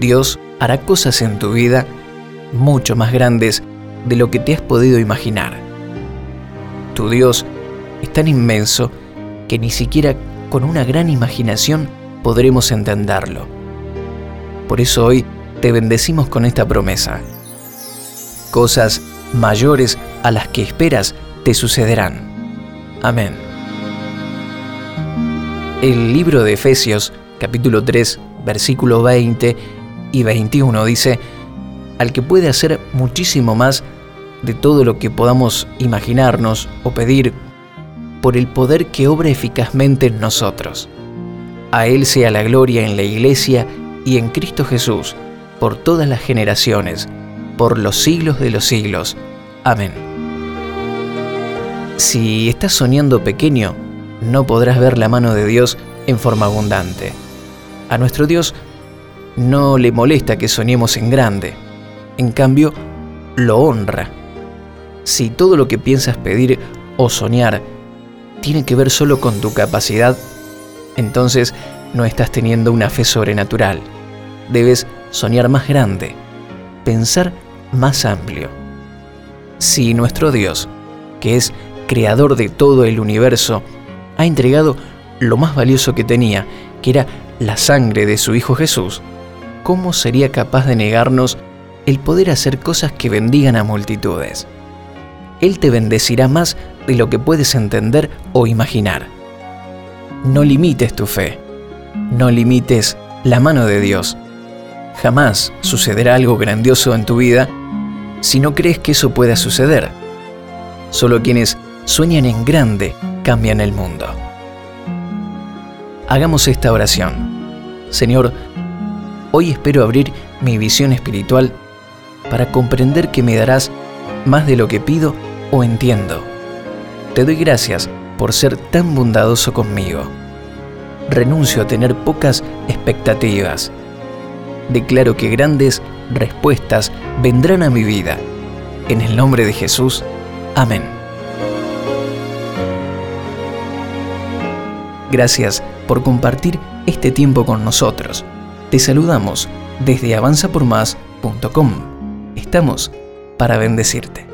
Dios hará cosas en tu vida mucho más grandes de lo que te has podido imaginar. Tu Dios es tan inmenso que ni siquiera con una gran imaginación podremos entenderlo. Por eso hoy te bendecimos con esta promesa. Cosas mayores a las que esperas te sucederán. Amén. El libro de Efesios, capítulo 3, versículo 20 y 21 dice: al que puede hacer muchísimo más de todo lo que podamos imaginarnos o pedir, por el poder que obra eficazmente en nosotros. A Él sea la gloria en la Iglesia y en Cristo Jesús, por todas las generaciones, por los siglos de los siglos. Amén. Si estás soñando pequeño, no podrás ver la mano de Dios en forma abundante. A nuestro Dios no le molesta que soñemos en grande. En cambio, lo honra. Si todo lo que piensas pedir o soñar tiene que ver solo con tu capacidad, entonces no estás teniendo una fe sobrenatural. Debes soñar más grande, pensar más amplio. Si nuestro Dios, que es creador de todo el universo, ha entregado lo más valioso que tenía, que era la sangre de su Hijo Jesús, ¿cómo sería capaz de negarnos el poder hacer cosas que bendigan a multitudes? Él te bendecirá más de lo que puedes entender o imaginar. No limites tu fe, no limites la mano de Dios. Jamás sucederá algo grandioso en tu vida si no crees que eso pueda suceder. Solo quienes sueñan en grande cambian el mundo. Hagamos esta oración. Señor, hoy espero abrir mi visión espiritual para comprender que me darás más de lo que pido o entiendo. Te doy gracias por ser tan bondadoso conmigo. Renuncio a tener pocas expectativas. Declaro que grandes respuestas vendrán a mi vida. En el nombre de Jesús. Amén. Gracias por compartir este tiempo con nosotros. Te saludamos desde avanzapormás.com. Estamos para bendecirte.